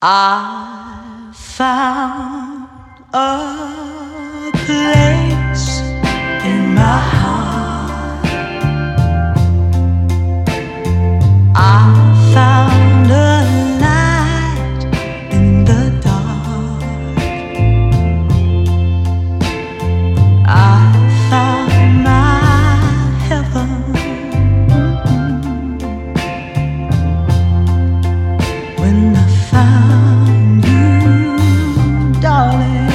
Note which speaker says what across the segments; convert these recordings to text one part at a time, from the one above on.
Speaker 1: I found a place in my heart. I found a light in the dark. I found my heaven when I found you, darling.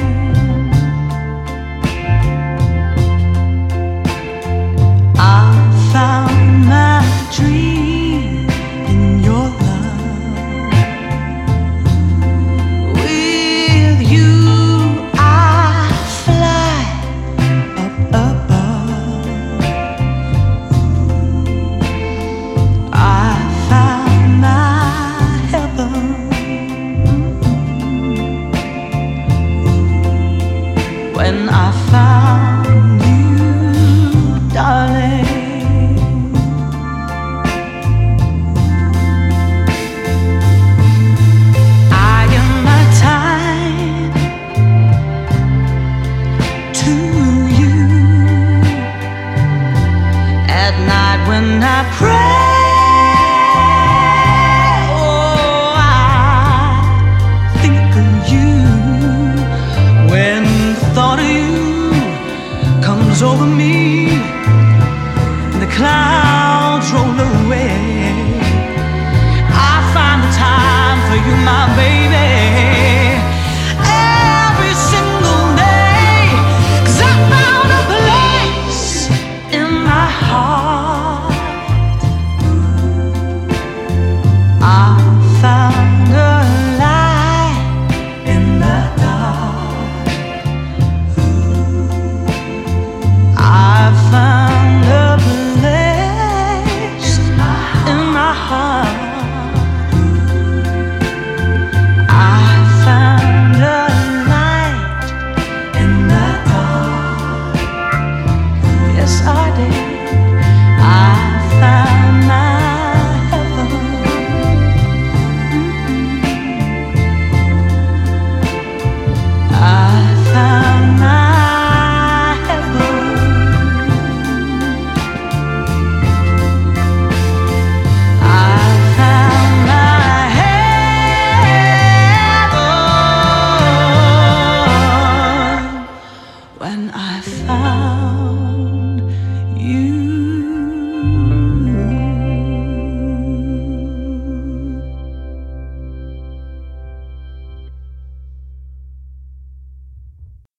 Speaker 1: I found my dream in your love. With you I fly up above. I found my heaven when I found you, darling. I am my time to you at night when I pray. Oh, I think of you when the thought of you comes over me and the clouds roll away. I find the time for you, my baby.